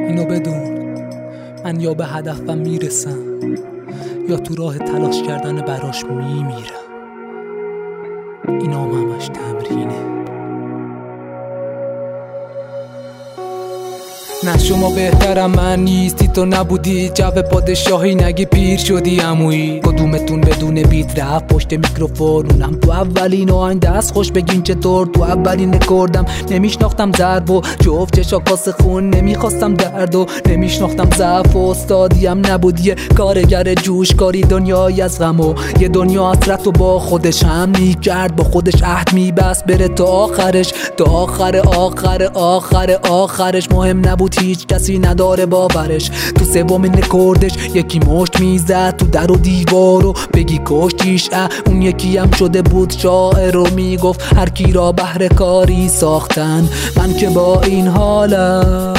اینو بدون، من یا به هدفم میرسم یا تو راه تلاش کردن براش میمیرم. اینا همش تمرینه. نه شما بهترم من نیستی، تو نبودی جو پادشاهی نگی پیر شدی عمویی. کدومتون بدون بیت رفت پشت میکروفون؟ اونم تو اولین آهنگ دست خوش بگین چطور. تو اولین رکوردم نمیشناختم ضرب و جفت چشا کاس خون، نمیخواستم درد و نمیشناختم ضعف و استادیم نبودی کارگر جوشکاری. دنیایی از غم و یه دنیا حسرت و با خودش هم میکرد، با خودش عهد میبست بره تا آخرش، تا آخرش مهم نبود، هیچ کسی نداره باورش. تو سومین رکوردش یکی مشت میزد تو در و دیوار و بگی کشتیش، اون یکی هم شده بود شاعر و میگفت هر کی را بهر کاری ساختن. من که با این حالم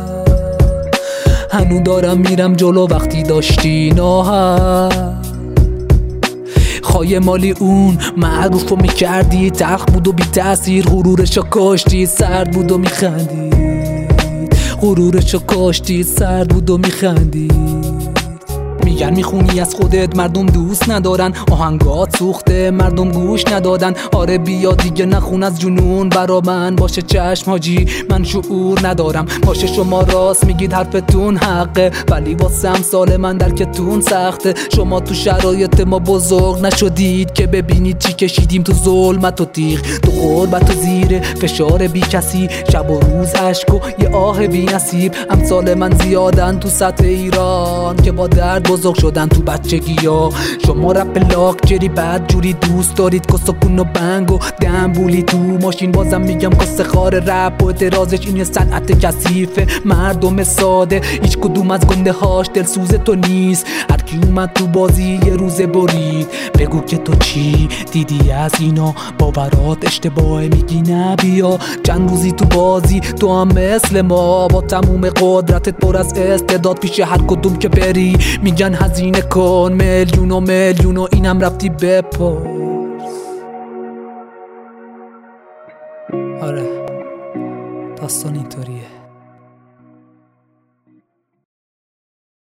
هنو دارم میرم جلو، وقتی داشتی ناهار خواهی مالی اون معروفو میکردی، تلخ بود و بی تأثیر، غرورشو کاشتی، سرد بود و غرورشو کاشتی، سرد بود و میخندید. میگن میخونی از خودت، مردم دوست ندارن، آهنگات سوخته مردم گوش ندادن. آره بیا دیگه نخون از جنون برا من، باشه چشم حاجی من شعور ندارم، باشه شما راست میگید حرفتون حقه، ولی واسه امثال من درکتون سخته. شما تو شرایط ما بزرگ نشدید که ببینید چی کشیدیم تو ظلمت و تیغ، تو غربت و زیر فشار بی کسی، شب و روز عشق و یه آه بی نصیب. امثال من زیادن تو سطح ایران که با درد بزرگ شدن تو بچگی ها. شما رپ لاک جری بد جوری دوست دارید، کسکون و بنگ و دنبولی تو ماشین. بازم میگم کس خار رپ و اعتراضش این صنعت کثیفه، مردم ساده هیچ کدوم از گنده هاش دلسوز تو نیست. هر کی اومد تو بازی یه روزه برید، بگو که تو چی دیدی از اینا، باورات اشتباهه میگی نه بیا چند روزی تو بازی، تو هم مثل ما با تموم قدرتت پر از استعداد، پیش هر کدوم که بری میگن هزینه کن میلیون و اینم رفتی بپرس. آره داستان اینطوریه.